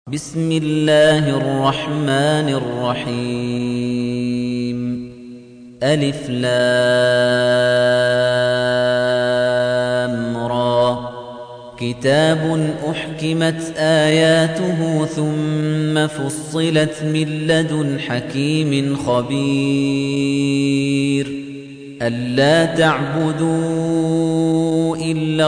بسم الله الرحمن الرحيم ألف لام را كتاب أحكمت آياته ثم فصلت من لدن حكيم خبير ألا تعبدوا إلا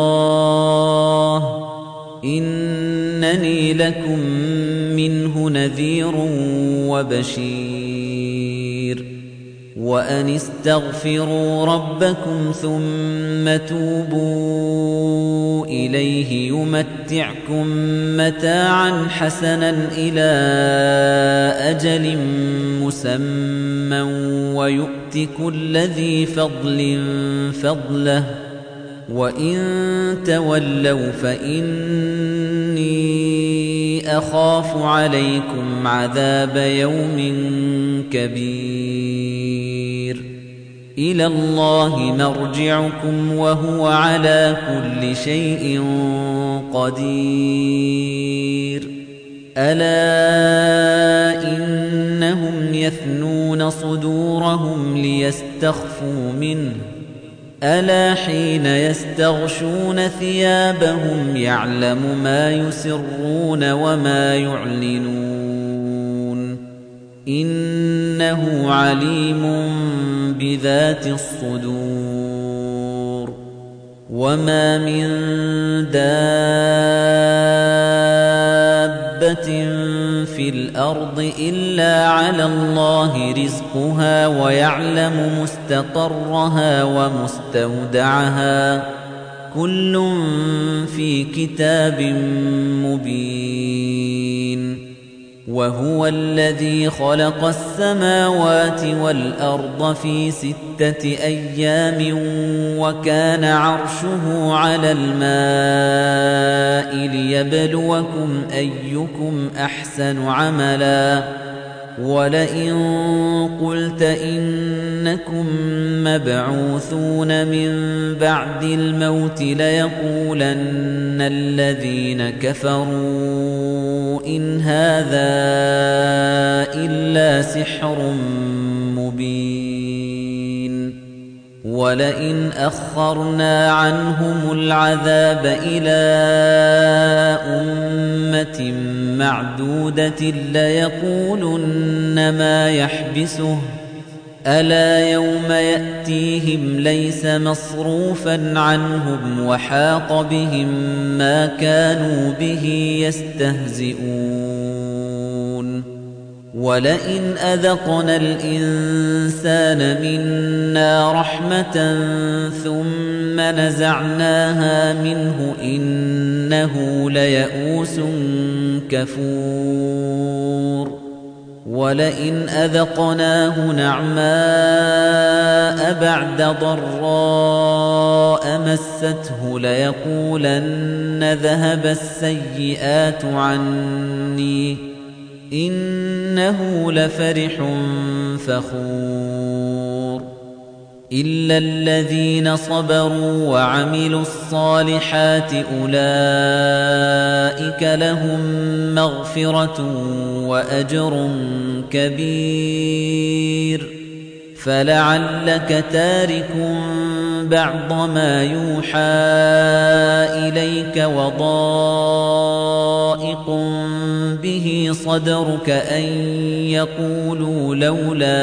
الله إنني لكم منه نذير وبشير وأن استغفروا ربكم ثم توبوا إليه يمتعكم متاعا حسنا إلى أجل مسمى ويؤت كل ذي فضل فضله وَإِن تَوَلَّوْا فَإِنِّي أَخَافُ عَلَيْكُمْ عَذَابَ يَوْمٍ كَبِيرٍ إِلَى اللَّهِ مَرْجِعُكُمْ وَهُوَ عَلَى كُلِّ شَيْءٍ قَدِيرٌ أَلَا إِنَّهُمْ يَثْنُونَ صُدُورَهُمْ لِيَسْتَخْفُوا مِنْهُ ألا حين يستغشون ثيابهم يعلم ما يسرون وما يعلنون إنه عليم بذات الصدور وما من دابة في الأرض إلا على الله رزقها ويعلم مستقرها ومستودعها كل في كتاب مبين وهو الذي خلق السماوات والأرض في 6 أيام وكان عرشه على الماء ليبلوكم أيكم أحسن عملا ولئن قلت إنكم مبعوثون من بعد الموت ليقولن الذين كفروا إن هذا إلا سحر مبين ولئن أخرنا عنهم العذاب إلى أمة معدودة ليقولن ما يحبسه ألا يوم يأتيهم ليس مصروفا عنهم وحاق بهم ما كانوا به يستهزئون ولئن أذقنا الإنسان منا رحمة ثم نزعناها منه إنه ليئوس كفور ولئن أذقناه نعماء بعد ضراء مسته ليقولن ذهب السيئات عني إنه لفرح فخور إلا الذين صبروا وعملوا الصالحات أولئك لهم مغفرة وأجر كبير فلعلك تارك بعض ما يوحى إليك وضائق به صدرك أن يقولوا لولا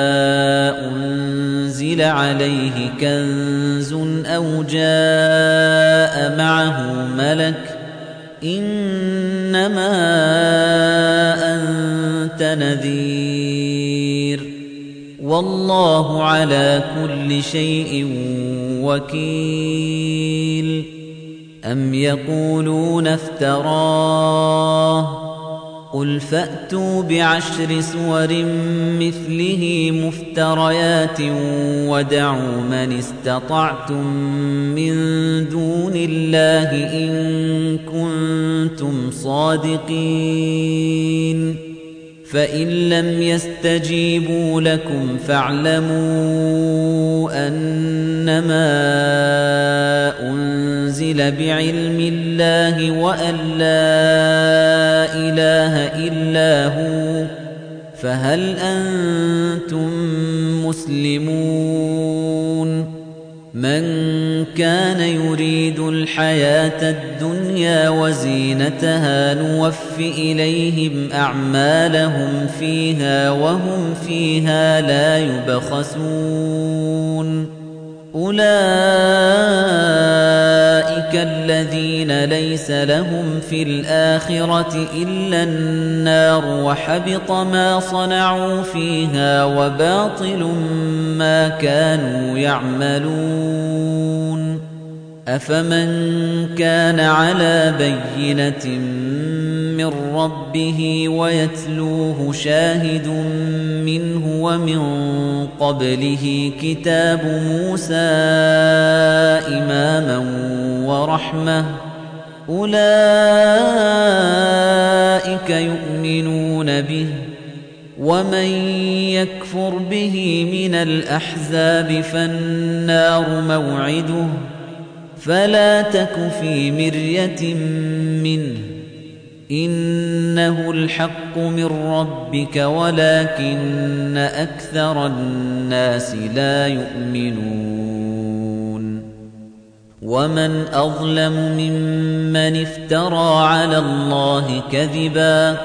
أنزل عليه كنز أو جاء معه ملك إنما أنت نذير والله على كل شيء وكيل أم يقولون افتراه قل فأتوا بعشر سور مثله مفتريات ودعوا من استطعتم من دون الله إن كنتم صادقين فإن لم يستجيبوا لكم فاعلموا أنما أنزل بعلم الله وأن لا إله إلا هو فهل أنتم مسلمون من كان يريد الحياة الدنيا وزينتها نوف إليهم أعمالهم فيها وهم فيها لا يبخسون أولئك الذين ليس لهم في الآخرة إلا النار وحبط ما صنعوا فيها وباطل ما كانوا يعملون أفمن كان على بينة من ربه ويتلوه شاهد منه ومن قبله كتاب موسى إماما ورحمة أولئك يؤمنون به ومن يكفر به من الأحزاب فالنار موعده فلا تك في مرية منه إنه الحق من ربك ولكن أكثر الناس لا يؤمنون ومن أظلم ممن افترى على الله كذبا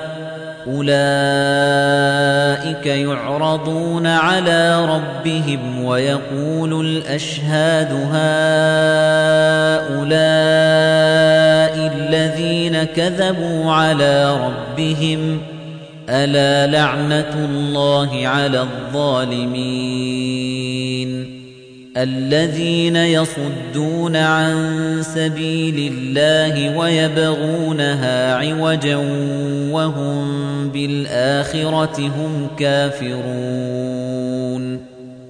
أولئك يعرضون على ربهم ويقول الأشهاد هؤلاء الذين كذبوا على ربهم ألا لعنة الله على الظالمين الذين يصدون عن سبيل الله ويبغونها عوجا وهم بالآخرة هم كافرون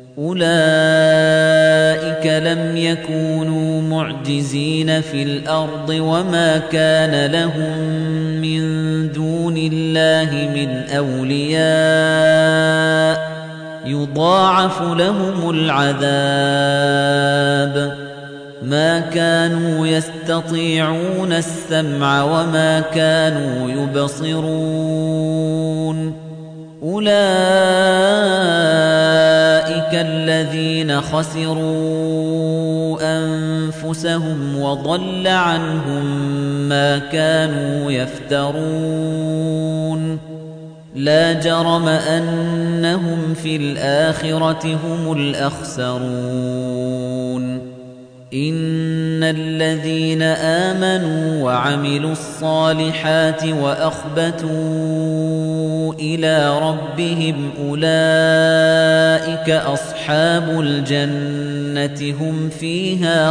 أولئك لم يكونوا معجزين في الأرض وما كان لهم من دون الله من أولياء يضاعف لهم العذاب ما كانوا يستطيعون السمع وما كانوا يبصرون أولئك الذين خسروا أنفسهم وضل عنهم ما كانوا يفترون لا جرم أنهم في الآخرة هم الأخسرون إن الذين آمنوا وعملوا الصالحات وأخبتوا إلى ربهم أولئك أصحاب الجنة هم فيها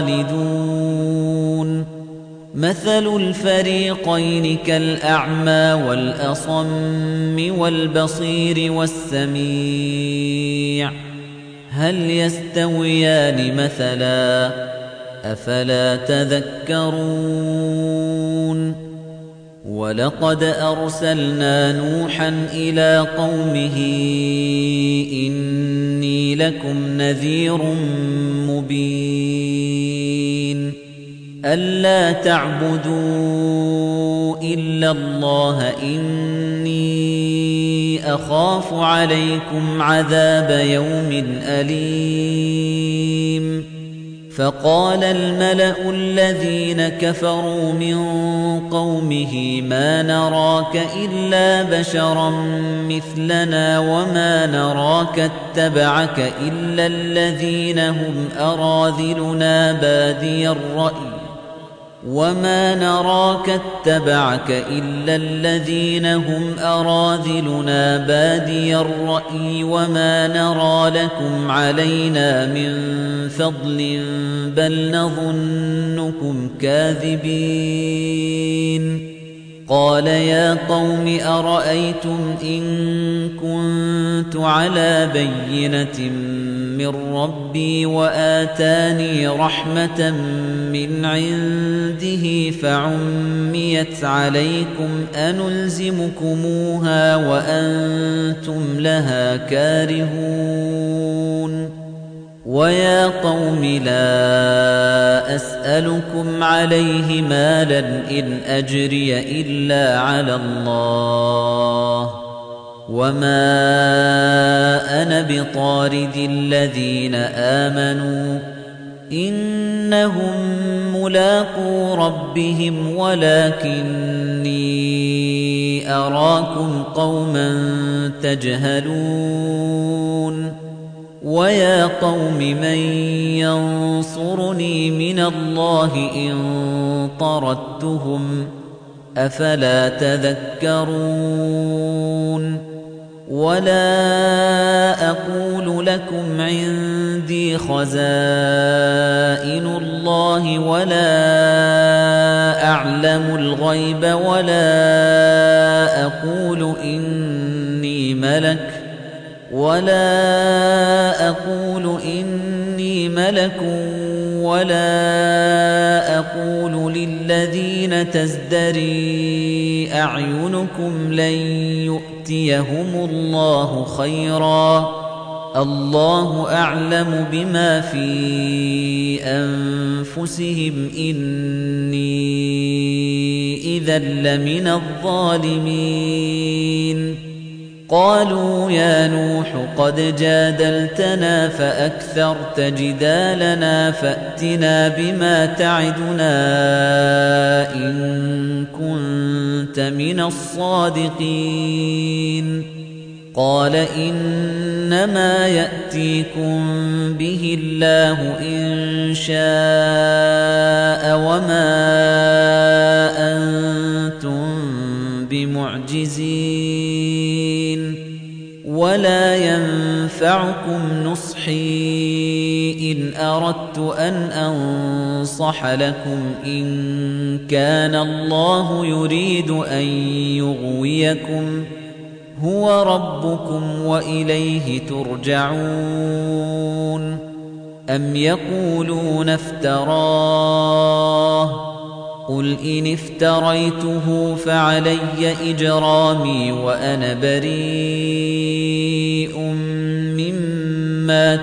خالدون مثل الفريقين كالأعمى والأصم والبصير والسميع هل يستويان مثلا أفلا تذكرون ولقد أرسلنا نوحا إلى قومه إني لكم نذير مبين ألا تعبدوا إلا الله إني أخاف عليكم عذاب يوم أليم فقال الملأ الذين كفروا من قومه ما نراك إلا بشرا مثلنا وما نراك اتبعك إلا الذين هم أراذلنا بادي الرأي وما نراك اتبعك إلا الذين هم أراذلنا بادي الرأي وما نرى لكم علينا من فضل بل نظنكم كاذبين قال يا قوم أرأيتم إن كنت على بينة من ربي وآتاني رحمة من عنده فعميت عليكم أنلزمكموها وأنتم لها كارهون وَيَا قَوْمِ لَا أَسْأَلُكُمْ عَلَيْهِ مَالًا إِنْ أَجْرِيَ إِلَّا عَلَى اللَّهِ وَمَا أَنَا بِطَارِدِ الَّذِينَ آمَنُوا إِنَّهُمْ مُلَاقُو رَبِّهِمْ وَلَكِنِّي أَرَاكُمْ قَوْمًا تَجْهَلُونَ وَيَا قَوْمِ مَن يَنصُرُنِي مِنَ اللَّهِ إِن طَرَدتُّهُمْ ۚ أَفَلَا تَذَكَّرُونَ وَلَا أَقُولُ لَكُمْ عِندِي خَزَائِنُ اللَّهِ وَلَا أَعْلَمُ الْغَيْبَ وَلَا أَقُولُ إِنِّي مَلَكٌ وَلَا أَقُولُ لِلَّذِينَ تَزْدَرِي أَعْيُنُكُمْ لَن يُؤْتِيَهُمُ اللَّهُ خَيْرًا ۖ اللَّهُ أَعْلَمُ بِمَا فِي أَنفُسِهِمْ ۖ إِنِّي إِذًا لَّمِنَ الظَّالِمِينَ قالوا يا نوح قد جادلتنا فأكثرت جدالنا فأتنا بما تعدنا إن كنت من الصادقين قال إنما يأتيكم به الله إن شاء وما أنتم بمعجزين ولا ينفعكم نصحي إن أردت أن أنصح لكم إن كان الله يريد أن يغويكم هو ربكم وإليه ترجعون أم يقولون افتراه قل إن افتريته فعلي إجرامي وأنا بريء مما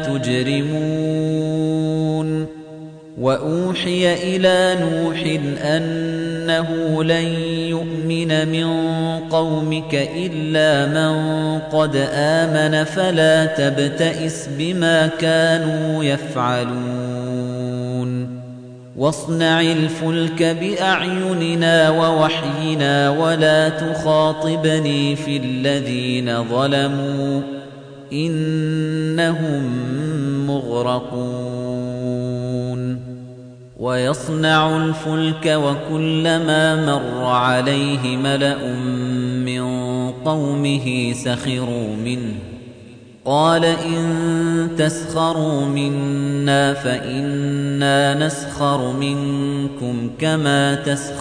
تجرمون وأوحي إلى نوح أنه لن يؤمن من قومك إلا من قد آمن فلا تبتئس بما كانوا يفعلون واصنع الفلك بأعيننا ووحينا ولا تخاطبني في الذين ظلموا إنهم مغرقون ويصنع الفلك وكلما مر عليه ملأ من قومه سخروا منه قال إن تسخروا منا فإنا نسخر منكم كما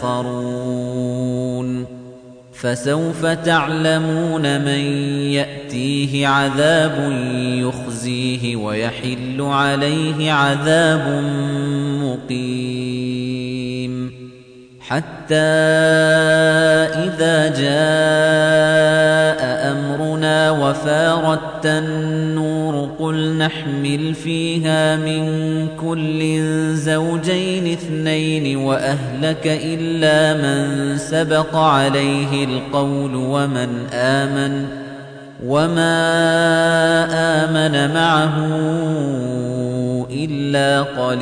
تسخرون فسوف تعلمون من يأتيه عذاب يخزيه ويحل عليه عذاب مقيم حتى إذا جاء أمرنا وفارت النور قل نحمل فيها من كل زوجين اثنين وأهلك إلا من سبق عليه القول وما آمن معه إلا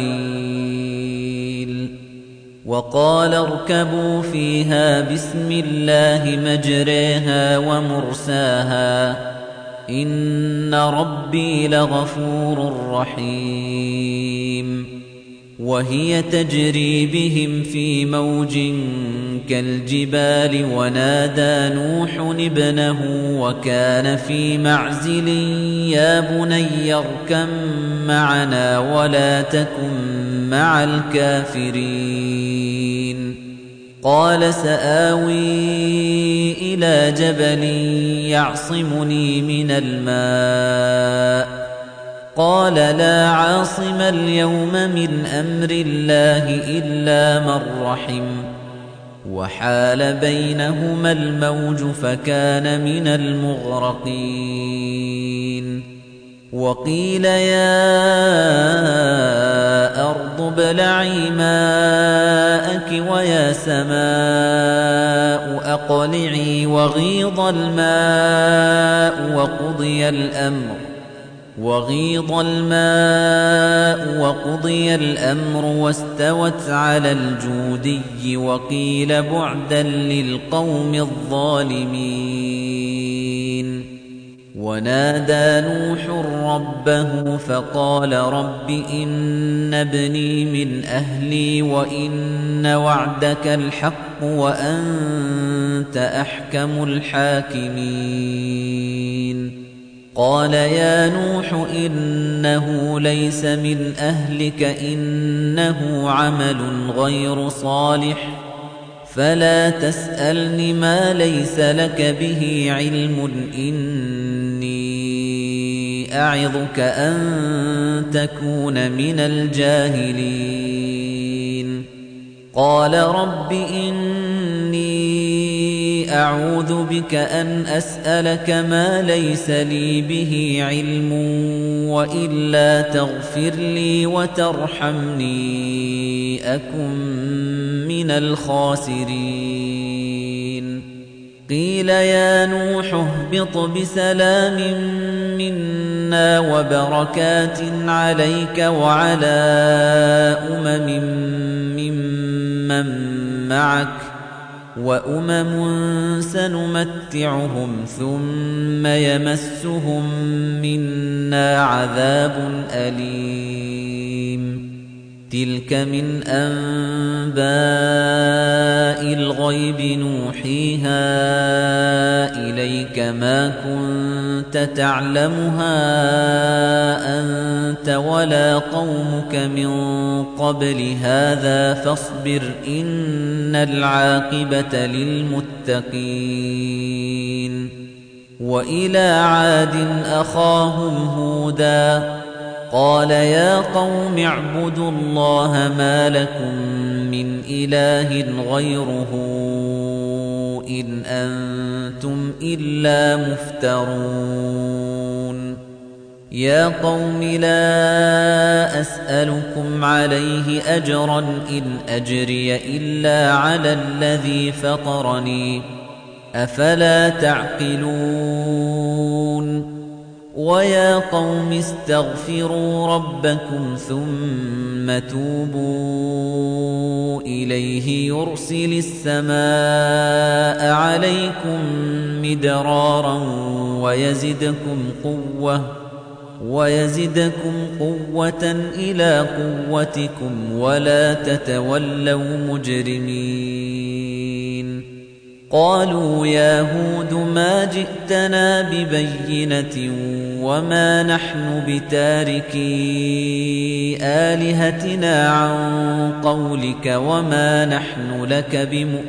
قليل وقال اركبوا فيها بسم الله مجريها ومرساها إن ربي لغفور رحيم وهي تجري بهم في موج كالجبال ونادى نوح ابنه وكان في معزل يا بني اركب معنا ولا تكن مع الكافرين قال سآوي إلى جبل يعصمني من الماء قال لا عاصم اليوم من أمر الله إلا من رحم وحال بينهما الموج فكان من المغرقين وقيل يا أرض ابلعي ماءك ويا سماء أقلعي وغيض الماء وقضي الأمر واستوت على الجودي وقيل بعدا للقوم الظالمين ونادى نوح ربه فقال رب إن ابني من أهلي وإن وعدك الحق وأنت أحكم الحاكمين قال يا نوح إنه ليس من أهلك إنه عمل غير صالح فلا تسألني ما ليس لك به علم إني أعظك أن تكون من الجاهلين قال رب إني أعوذ بك أن أسألك ما ليس لي به علم وإلا تغفر لي وترحمني أكن من الخاسرين قيل يا نوح اهبط بسلام منا وبركات عليك وعلى ممن معك وأمم سنمتعهم ثم يمسهم منا عذاب أليم تلك من أنباء الغيب نوحيها إليك ما كنت تعلمها أنت ولا قومك من قبل هذا فاصبر إن العاقبة للمتقين وإلى عاد أخاهم هودا قال يا قوم اعبدوا الله ما لكم من إله غيره إن أنتم إلا مفترون يا قوم لا أسألكم عليه أجرا إن أجري إلا على الذي فطرني أفلا تعقلون ويا قوم استغفروا ربكم ثم توبوا إليه يرسل السماء عليكم مدرارا ويزدكم قوة إلى قوتكم ولا تتولوا مجرمين قالوا يا هود ما جئتنا ببينة وما نحن بتاركي آلهتنا عن قولك وما نحن لك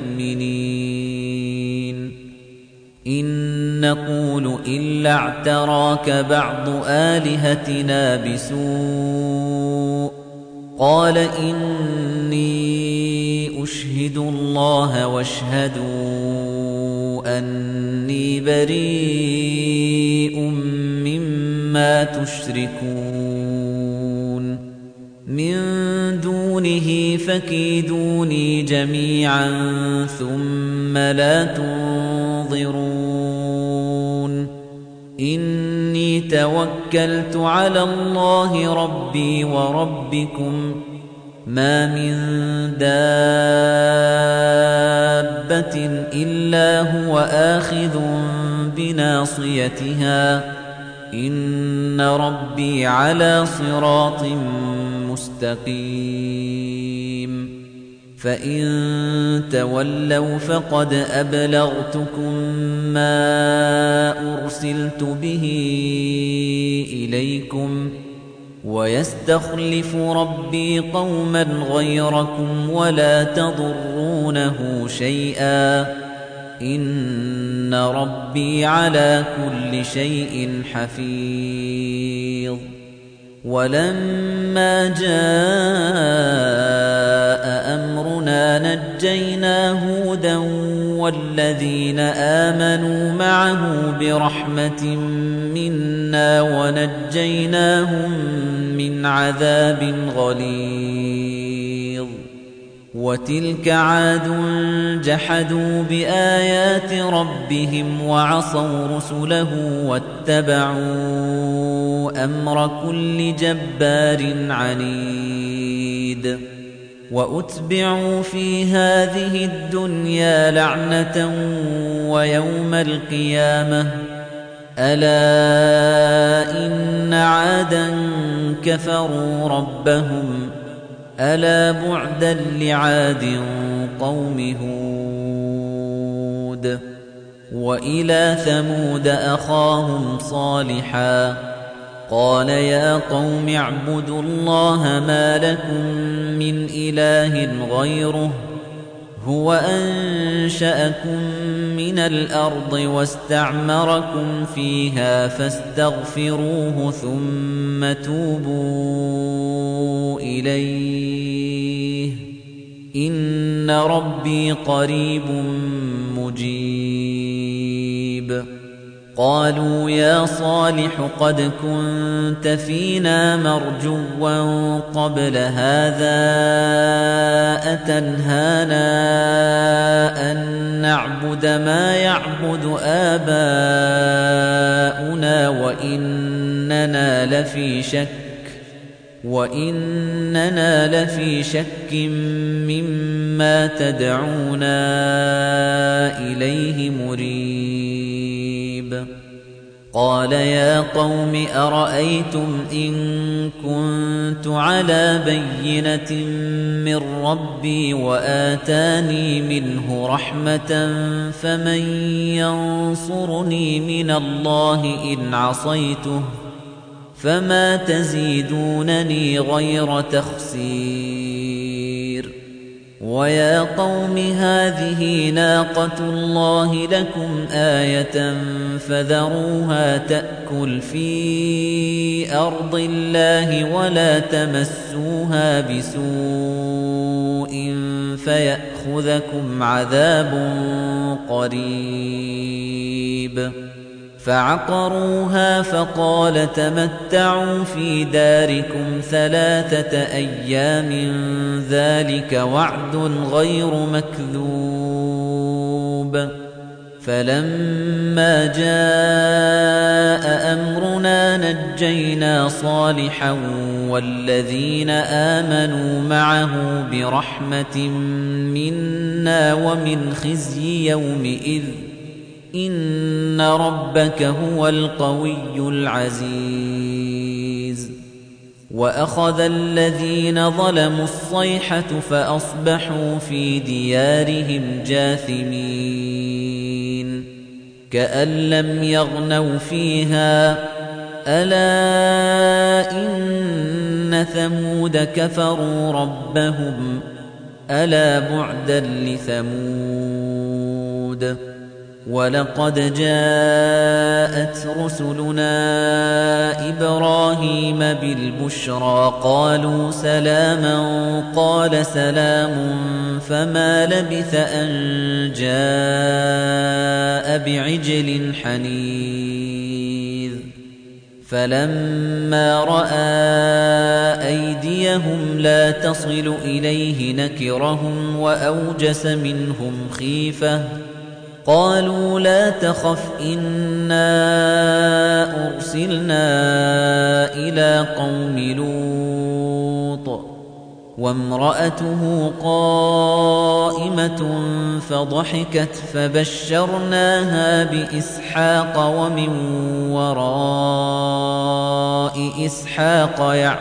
بمؤمنين إن نقول إلا اعتراك بعض آلهتنا بسوء قال إني أشهد الله واشهدوا أني بريء مما تشركون من دونه فكيدوني جميعا ثم لا تنظرون إني توكلت على الله ربي وربكم ما من دابة إلا هو آخذ بناصيتها إن ربي على صراط مستقيم فإن تولوا فقد أبلغتكم ما أرسلت به إليكم ويستخلف ربي قوما غيركم ولا تضرونه شيئا إن ربي على كل شيء حفيظ ولما جاء أمرنا نجينا هودا والذين آمنوا معه برحمة منا ونجيناهم من عذاب غليظ وتلك عاد جحدوا بآيات ربهم وعصوا رسله واتبعوا أمر كل جبار عنيد وأتبعوا في هذه الدنيا لعنة ويوم القيامة ألا إن عادا كفروا ربهم ألا بعدا لعاد قوم هود وإلى ثمود أخاهم صالحا قال يا قوم اعبدوا الله ما لكم من إله غيره هو أنشأكم من الأرض واستعمركم فيها فاستغفروه ثم توبوا إليه إن ربي قريب مجيب قالوا يا صالح قد كنت فينا مرجوا قبل هذا أتنهانا أن نعبد ما يعبد آباؤنا وإننا لفي شك مما تدعونا إليه مريب قال يا قوم أرأيتم إن كنت على بينة من ربي وآتاني منه رحمة فمن ينصرني من الله إن عصيته فما تزيدونني غير تخسير ويا قوم هذه ناقة الله لكم آية فذروها تأكل في أرض الله ولا تمسوها بسوء فيأخذكم عذاب قريب فعقروها فقال تمتعوا في داركم 3 أيام ذلك وعد غير مكذوب فلما جاء أمرنا نجينا صالحا والذين آمنوا معه برحمة منا ومن خزي يومئذ إن ربك هو القوي العزيز وأخذ الذين ظلموا الصيحة فأصبحوا في ديارهم جاثمين كأن لم يغنوا فيها ألا إن ثمود كفروا ربهم ألا بعدا لثمود وَلَقَدْ جَاءَتْ رُسُلُنَا إِبْرَاهِيمَ بِالْبُشْرَىٰ قَالُوا سَلَامًا قَالَ سَلَامٌ فَمَا لَبِثَ أَن جَاءَ بِعِجْلٍ حَنِيذٍ فَلَمَّا رَأَىٰ أَيْدِيَهُمْ لَا تَصِلُ إِلَيْهِ نَكِرَهُمْ وَأَوْجَسَ مِنْهُمْ خِيفَةً قالوا لا تخف إنا أرسلنا إلى قوم لوط وامرأته قائمة فضحكت فبشرناها بإسحاق ومن وراء إسحاق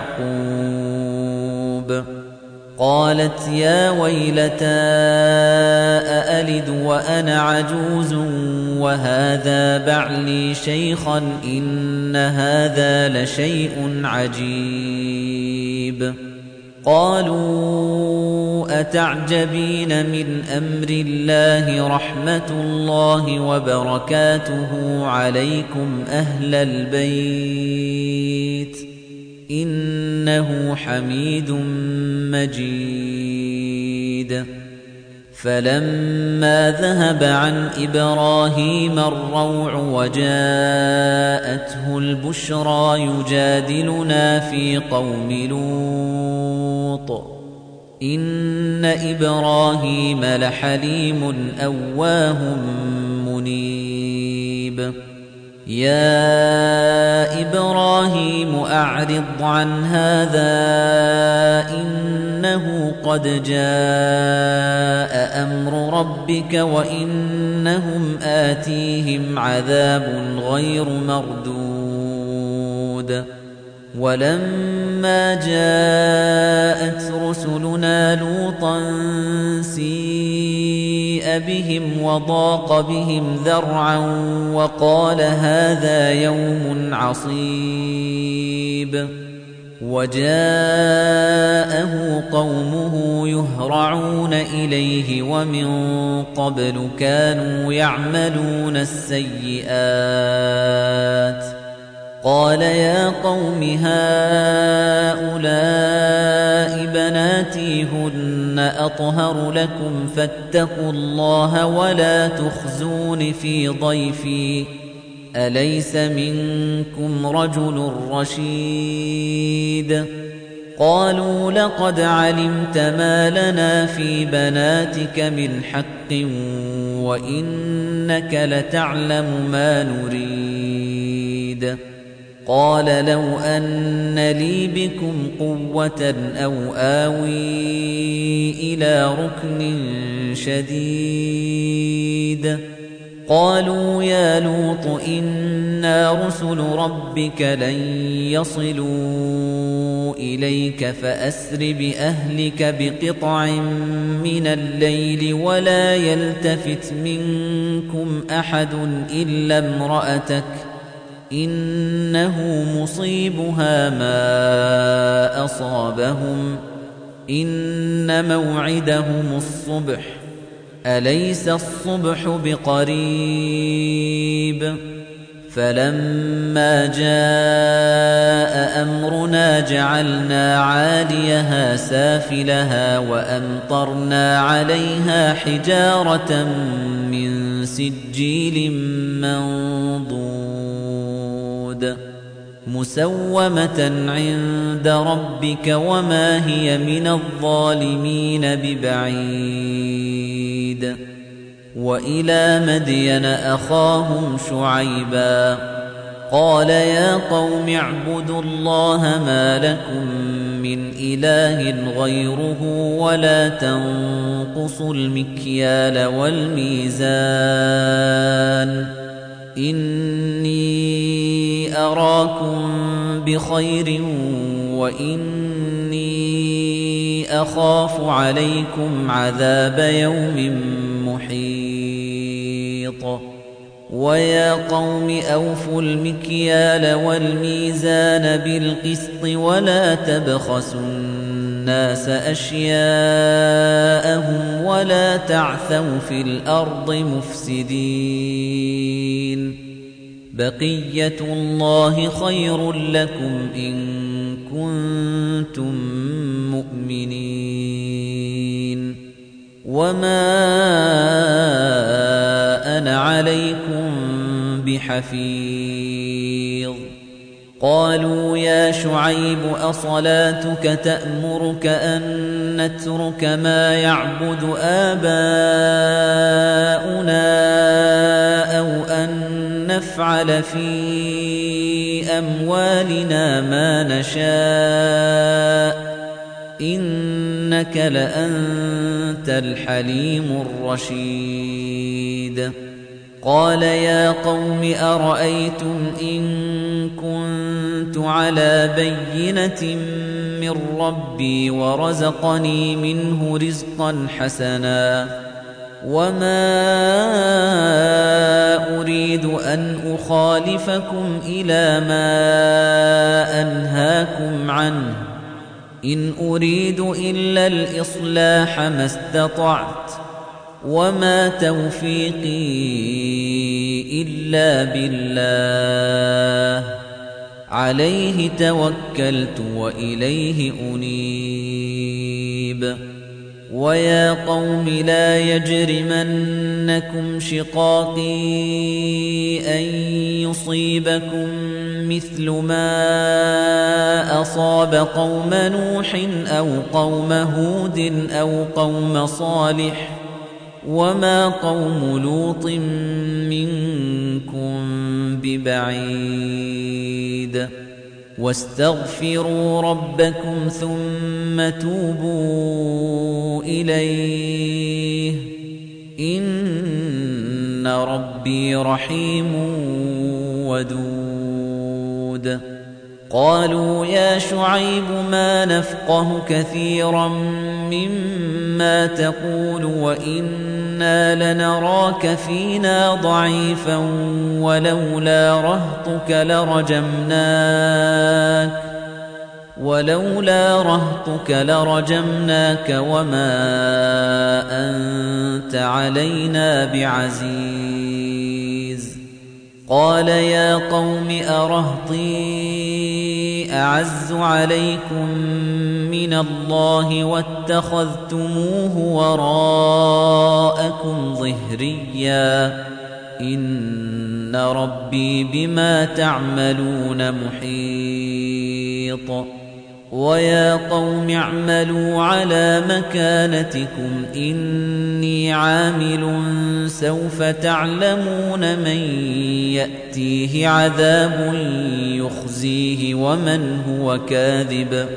يعقوب قالت يا ويلتى أألد وأنا عجوز وهذا بعلي شيخا إن هذا لشيء عجيب قالوا أتعجبين من أمر الله رحمة الله وبركاته عليكم أهل البيت إنه حميد مجيد فَلَمَّا ذَهَبَ عَنْ إِبْرَاهِيمَ الرَّوْعُ وَجَاءَتْهُ الْبُشْرَى يُجَادِلُنَا فِي قَوْمِ لُوطٍ إِنَّ إِبْرَاهِيمَ لَحَلِيمٌ أَوَّاهٌ مُنِيبٌ يَا إِبْرَاهِيمُ أَعْرِضْ عَنْ هَذَا إِنَّهُ قَدْ جَاءَ أَمْرُ رَبِّكَ وَإِنَّهُمْ آتِيهِمْ عَذَابٌ غَيْرُ مَرْدُودٍ وَلَمَّا جَاءَتْ رُسُلُنَا لُوطًا سِيءَ بِهِمْ وَضَاقَ بِهِمْ ذَرْعًا وَقَالَ هَذَا يَوْمٌ عَصِيبٌ وَجَاءَهُ قَوْمُهُ يُهْرَعُونَ إِلَيْهِ وَمِن قَبْلُ كَانُوا يَعْمَلُونَ السَّيِّئَاتِ قَالَ يَا قَوْمِ هَؤُلَاءِ بَنَاتِي هُنَّ أَطْهَرُ لَكُمْ فَاتَّقُوا اللَّهَ وَلَا تُخْزُونِ فِي ضَيْفِي أَلَيْسَ مِنكُمْ رَجُلٌ رَّشِيدٌ قَالُوا لَقَدْ عَلِمْتَ مَا لَنَا فِي بَنَاتِكَ مِنْ حَقٍّ وَإِنَّكَ لَتَعْلَمُ مَا نُرِيدُ قَالَ لَوْ أَنَّ لِي بِكُمْ قُوَّةً أَوْ آوِي إِلَىٰ رُكْنٍ شَدِيدٍ قَالُوا يَا لُوطُ إِنَّا رُسُلُ رَبِّكَ لَن يَصِلُوا إِلَيْكَ فَأَسْرِ بِأَهْلِكَ بِقِطْعٍ مِّنَ اللَّيْلِ وَلَا يَلْتَفِتْ مِنكُمْ أَحَدٌ إِلَّا امْرَأَتَكَ إِنَّهُ مُصِيبُهَا مَا أَصَابَهُمْ إِنَّ مَوْعِدَهُمُ الصُّبْحُ أَلَيْسَ الصُّبْحُ بِقَرِيبٍ فَلَمَّا جَاءَ أَمْرُنَا جَعَلْنَا عَالِيَهَا سَافِلَهَا وَأَمْطَرْنَا عَلَيْهَا حِجَارَةً مِّن سِجِّيلٍ مَّنضُودٍ مُّسَوَّمَةً عِندَ رَبِّكَ وَمَا هِيَ مِنَ الظَّالِمِينَ بِبَعِيدٍ وَإِلَىٰ مَدْيَنَ أَخَاهُمْ شُعَيْبًا قَالَ يَا قَوْمِ اعْبُدُوا اللَّهَ مَا لَكُم مِّنْ إِلَٰهٍ غَيْرُهُ وَلَا تَنقُصُوا الْمِكْيَالَ وَالْمِيزَانَ إِنِّي أَرَاكُم بِخَيْرٍ وَإِنِّي أَخَافُ عَلَيْكُمْ عَذَابَ يَوْمٍ مُّحِيطٍ وَيَا قَوْمِ أَوْفُوا الْمِكْيَالَ وَالْمِيزَانَ بِالْقِسْطِ وَلَا تَبْخَسُوا النَّاسَ أَشْيَاءَهُمْ وَلَا تَعْثَوْا فِي الْأَرْضِ مُفْسِدِينَ بَقِيَّةُ اللَّهِ خَيْرٌ لَّكُمْ إِن كُنتُم مُّؤْمِنِينَ وَمَا أَنَا عَلَيْكُمْ بِحَفِيظٍ قَالُوا يَا شُعَيْبُ أَصَلَاتُكَ تَأْمُرُكَ أَن نَّتْرُكَ مَا يَعْبُدُ آبَاؤُنَا أَوْ أَن نَّفْعَلَ فِي أَمْوَالِنَا مَا نَشَاءُ إِنَّكَ لَأَنتَ الْحَلِيمُ الرَّشِيدُ قَالَ يَا قَوْمِ أَرَأَيْتُمْ إِن كُنتُ عَلَىٰ بَيِّنَةٍ مِّن رَّبِّي وَرَزَقَنِي مِنْهُ رِزْقًا حَسَنًا وَمَا أُرِيدُ أَنْ أُخَالِفَكُمْ إِلَىٰ مَا أَنْهَاكُمْ عَنْهُ إِنْ أُرِيدُ إِلَّا الْإِصْلَاحَ مَا اسْتَطَعْتُ وَمَا تَوْفِيقِي إِلَّا بِاللَّهِ عَلَيْهِ تَوَكَّلْتُ وَإِلَيْهِ أُنِيبُ وَيَا قَوْمِ لَا يَجْرِمَنَّكُمْ شِقَاقِي أَن يُصِيبَكُم مِّثْلُ مَا أَصَابَ قَوْمَ نُوحٍ أَوْ قَوْمَ هُودٍ أَوْ قَوْمَ صَالِحٍ ۚ وَمَا قَوْمُ لُوطٍ مِّنكُم بِبَعِيدٍ وَاسْتَغْفِرُوا رَبَّكُمْ ثُمَّ تُوبُوا إِلَيْهِ إِنَّ رَبِّي رَحِيمٌ وَدُودٌ قَالُوا يَا شُعَيْبُ مَا نَفْقَهُ كَثِيرًا مِّمَّا تَقُولُ وَإِنَّا لَنَرَاكَ فِينَا ضَعِيفًا وَلَوْلَا رَهْطُكَ لَرَجَمْنَاكَ وَمَا أَنتَ عَلَيْنَا بِعَزِيزٍ قَالَ يَا قَوْمِ أَرَهْطِي أَعَزُّ عَلَيْكُم مِّنَ اللَّهِ وَاتَّخَذْتُمُوهُ وَرَاءَكُمْ ظِهْرِيًّا إِنَّ رَبِّي بِمَا تَعْمَلُونَ مُحِيطٌ وَيَا قَوْمِ اعْمَلُوا عَلَى مَكَانَتِكُمْ إِنِّي عَامِلٌ سَوْفَ تَعْلَمُونَ مَن يَأْتِيهِ عَذَابٌ يُخْزِيهِ وَمَنْ هُوَ كَاذِبٌ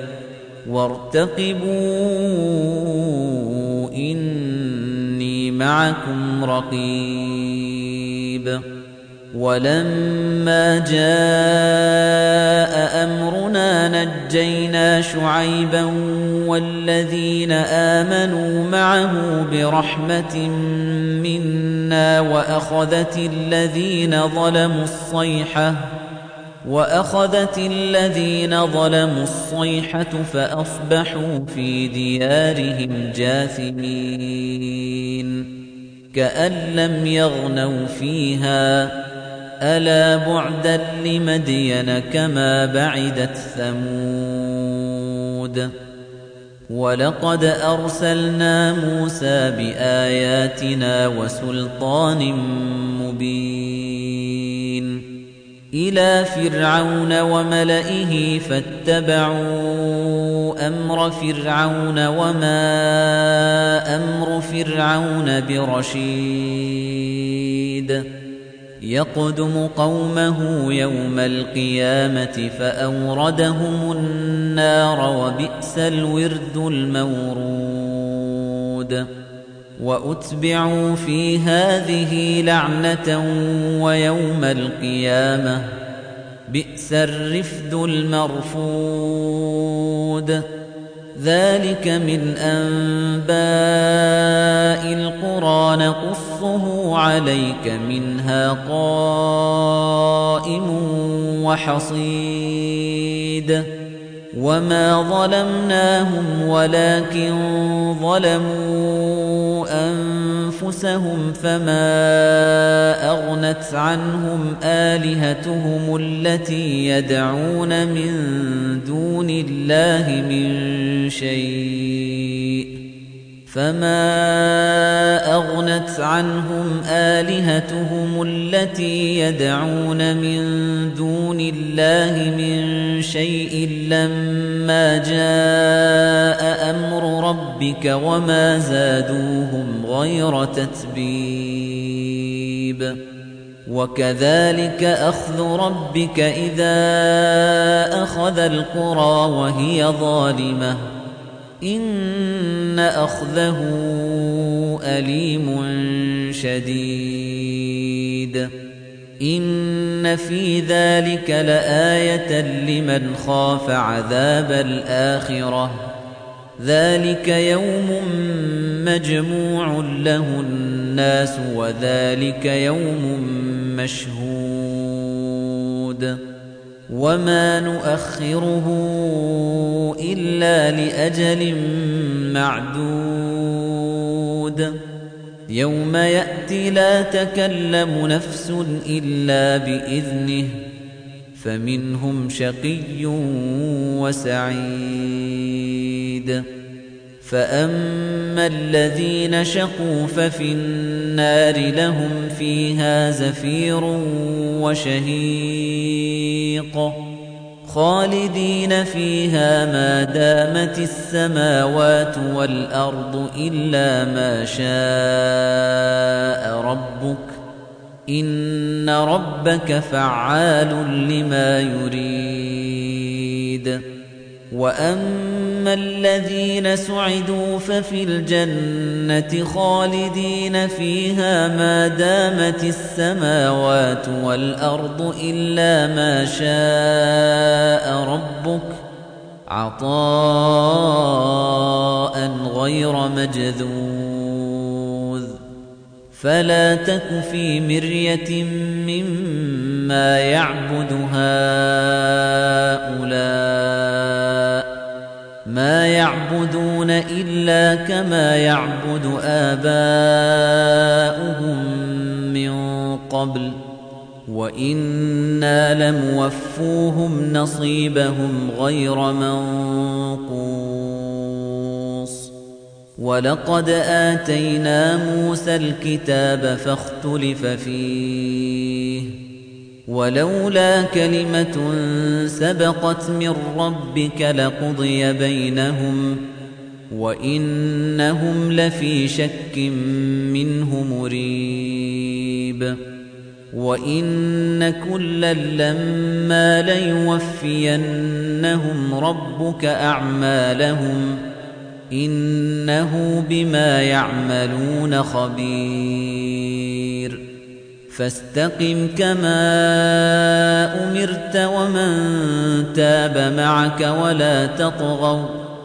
وَارْتَقِبُوا إِنِّي مَعَكُمْ رَقِيبٌ وَلَمَّا جَاءَ أَمْرُنَا نَجَّيْنَا شُعَيْبًا وَالَّذِينَ آمَنُوا مَعَهُ بِرَحْمَةٍ مِنَّا وَأَخَذَتِ الَّذِينَ ظَلَمُوا الصَّيْحَةُ فَأَصْبَحُوا فِي دِيَارِهِمْ جَاثِمِينَ كَأَن لَّمْ يَغْنَوْا فِيهَا ۗ أَلَا بُعْدًا لِّمَدْيَنَ كَمَا بَعِدَتْ ثَمُودُ وَلَقَدْ أَرْسَلْنَا مُوسَىٰ بِآيَاتِنَا وَسُلْطَانٍ مُّبِينٍ إِلَىٰ فِرْعَوْنَ وَمَلَئِهِ فَاتَّبَعُوا أَمْرَ فِرْعَوْنَ وَمَا أَمْرُ فِرْعَوْنَ بِرَشِيدٍ يَقْدُمُ قَوْمَهُ يَوْمَ الْقِيَامَةِ فَأَوْرَدَهُمُ النَّارَ ۖ وَبِئْسَ الْوِرْدُ الْمَوْرُودُ وَأُتْبِعُوا فِي هَٰذِهِ لَعْنَةً وَيَوْمَ الْقِيَامَةِ ۚ بِئْسَ الرِّفْدُ الْمَرْفُودُ ذَٰلِكَ مِنْ أَنبَاءِ الْقُرَىٰ نَقُصُّهُ عَلَيْكَ ۖ مِنْهَا قَائِمٌ وَحَصِيدٌ وَمَا ظَلَمْنَاهُمْ وَلَٰكِن ظَلَمُوا أَنفُسَهُمْ فَمَا أَغْنَتْ عَنْهُمْ آلِهَتُهُمُ الَّتِي يَدْعُونَ مِن دُونِ اللَّهِ مِن شَيْءٍ لَّمَّا جَاءَ أَمْرُ رَبِّكَ وَمَا زَادُوهُمْ غَيْرَ تَتْبِيبٍ وَكَذَلِكَ أَخْذُ رَبِّكَ إِذَا أَخَذَ الْقُرَىٰ وَهِيَ ظَالِمَةٌ إِنَّ أَخْذَهُ أَلِيمٌ شَدِيدٌ إِنَّ فِي ذَلِكَ لَآيَةً لِّمَنْ خَافَ عَذَابَ الْآخِرَةِ ۚ ذَلِكَ يَوْمٌ مَّجْمُوعٌ لَّهُ النَّاسُ وَذَلِكَ يَوْمٌ مَّشْهُودٌ وَمَا نُؤَخِّرُهُ إِلَّا لِأَجَلٍ مَّعْدُودٍ يَوْمَ يَأْتِي لَا تَكَلَّمُ نَفْسٌ إِلَّا بِإِذْنِهِ فَمِنْهُمْ شَقِيٌّ وَسَعِيدٌ فأما الذين شقوا ففي النار لهم فيها زفير وشهيق خالدين فيها ما دامت السماوات والأرض إلا ما شاء ربك إن ربك فعال لما يريد وأما الذين سعدوا ففي الجنة خالدين فيها ما دامت السماوات والأرض إلا ما شاء ربك عطاء غير مجذوذ فلا تك في مرية مما يعبد هؤلاء ما يعبدون إلا كما يعبد آباؤهم من قبل وإنا لموفوهم نصيبهم غير منقوص ولقد آتينا موسى الكتاب فاختلف فيه ولولا كلمة سبقت من ربك لقضي بينهم وإنهم لفي شك منه مريب وإن كلا لما ليوفينهم ربك أعمالهم إنه بما يعملون خبير فاستقم كما أمرت ومن تاب معك ولا تطغوا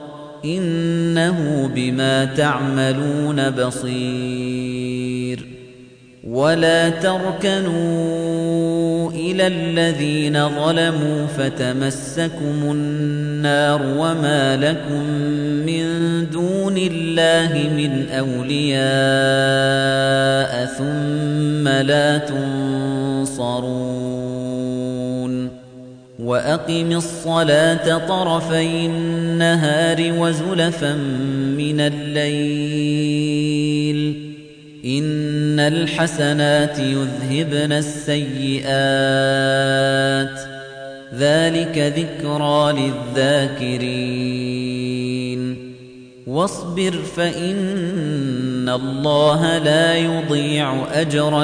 إنه بما تعملون بصير ولا تركنوا إلى الذين ظلموا فتمسكم النار وما لكم من دون الله من أولياء ثم لا تنصرون وأقم الصلاة طرفي النهار وزلفا من الليل إن الحسنات يذهبن السيئات ذلك ذكرى للذاكرين واصبر فإن الله لا يضيع أجر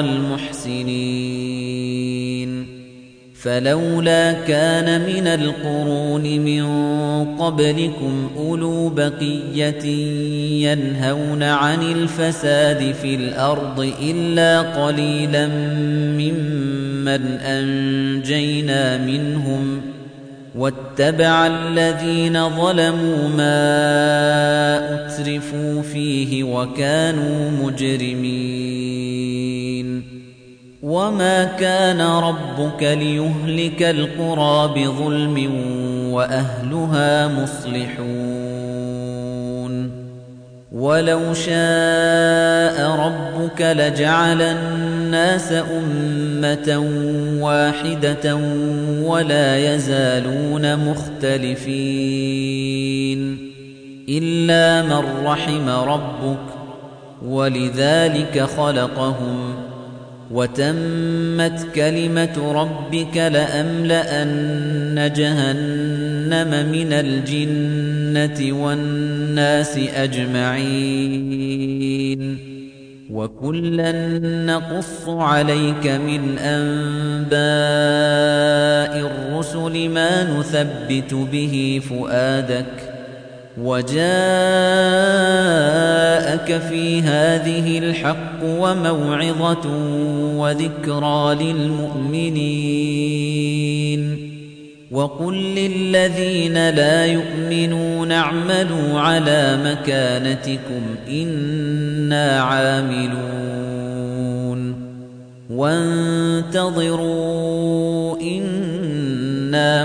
المحسنين فلولا كان من القرون من قبلكم أولو بقية ينهون عن الفساد في الأرض إلا قليلا ممن أنجينا منهم واتبع الذين ظلموا ما أترفوا فيه وكانوا مجرمين وما كان ربك ليهلك القرى بظلم وأهلها مصلحون ولو شاء ربك لجعل الناس أمة واحدة ولا يزالون مختلفين إلا من رحم ربك ولذلك خلقهم وتمت كلمة ربك لأملأن جهنم من الجنة والناس أجمعين وكلا نقص عليك من أنباء الرسل ما نثبت به فؤادك وجاءك في هذه الحق وموعظة وذكرى للمؤمنين وقل للذين لا يؤمنون اعملوا على مكانتكم إنا عاملون وانتظروا إنا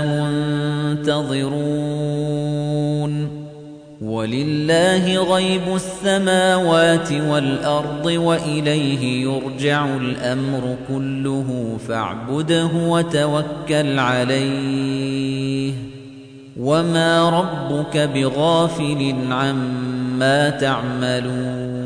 منتظرون ولله غيب السماوات والأرض وإليه يرجع الأمر كله فاعبده وتوكل عليه وما ربك بغافل عما عَمَّا تَعْمَلُونَ